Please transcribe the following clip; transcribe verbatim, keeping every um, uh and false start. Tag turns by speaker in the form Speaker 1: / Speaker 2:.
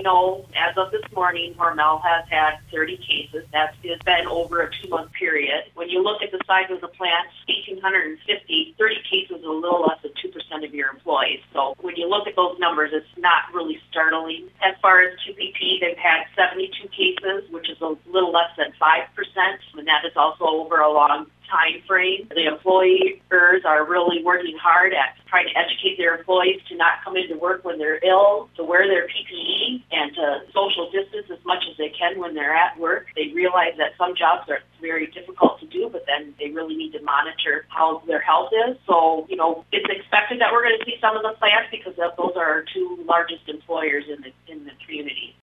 Speaker 1: know, as of this morning, Hormel has had thirty cases. That's it's been over a two-month period. When you look at the size of the plant, one thousand eight hundred fifty, thirty cases is a little less than two percent of your employees. So when you look at those numbers, it's not really startling. As far as Q P P, they've had seventy-two cases, which is a little less than five percent, and that is also over a long time frame. The employers are really working hard at trying to educate their employees to not come into work when they're ill, to wear their P P E, and to social distance as much as they can when they're at work. They realize that some jobs are very difficult to do, but then they really need to monitor how their health is. So, you know, it's expected that we're going to see some of the plants because those are our two largest employers in the in the community.